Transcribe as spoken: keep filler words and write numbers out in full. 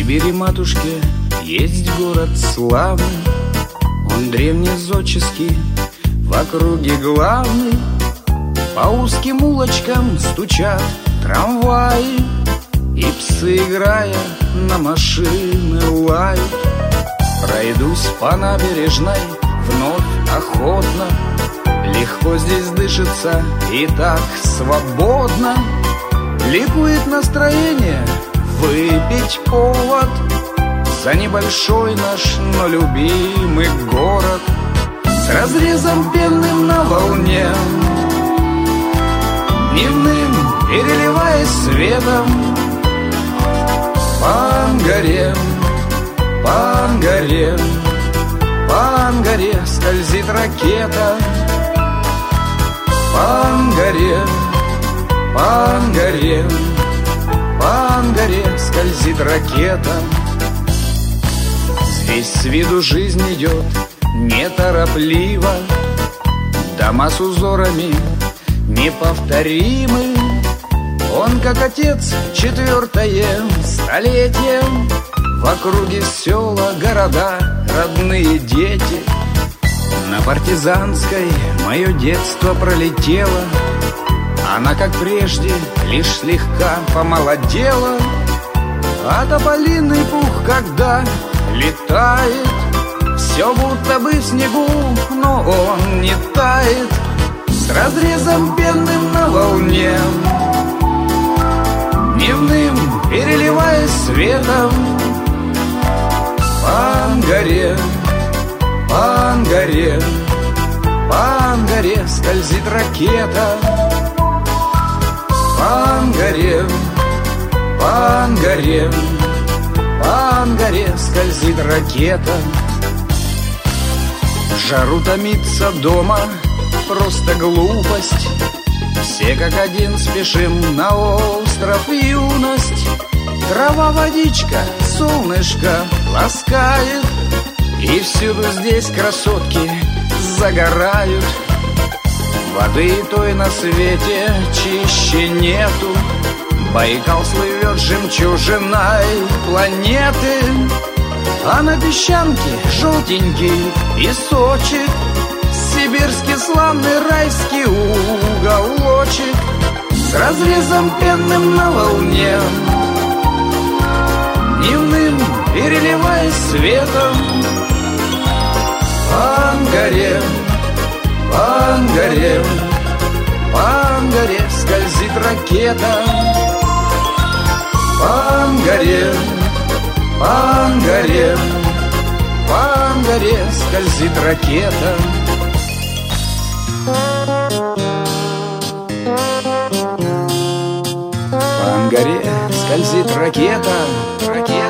Сибири, матушке, есть город славный, он древнезодческий, в округе главный. По узким улочкам стучат трамваи, и псы, играя, на машины лают. Пройдусь по набережной вновь охотно, легко здесь дышится и так свободно. Ликует настроение, выпить повод за небольшой наш, но любимый город с разрезом пенным на волне, дневным переливаясь светом. По Ангаре, по Ангаре, по Ангаре скользит ракета. По Ангаре, по Ангаре, по Ангаре скользит ракета. Здесь с виду жизнь идет неторопливо, дома с узорами неповторимы. Он, как отец, четвертое столетие, в округе села, города, родные дети. На Партизанской мое детство пролетело, она, как прежде, лишь слегка помолодела. А тополиный пух, когда летает, все будто бы в снегу, но он не тает, с разрезом пенным на волне, дневным переливаясь светом. По Ангаре, по Ангаре, по Ангаре скользит ракета. По Ангаре, по Ангаре, по Ангаре скользит ракета. В жару томиться дома просто глупость, все как один спешим на остров юность. Трава, водичка, солнышко ласкает, и всюду здесь красотки загорают. Воды той на свете чище нету, Байкал слывет жемчужиной планеты. А на песчанке желтенький песочек, сибирский славный райский уголочек, с разрезом пенным на волне, дневным переливаясь светом. По Ангаре, по Ангаре, по Ангаре скользит ракета. По Ангаре, по Ангаре, по Ангаре скользит ракета. По Ангаре скользит ракета, ракета.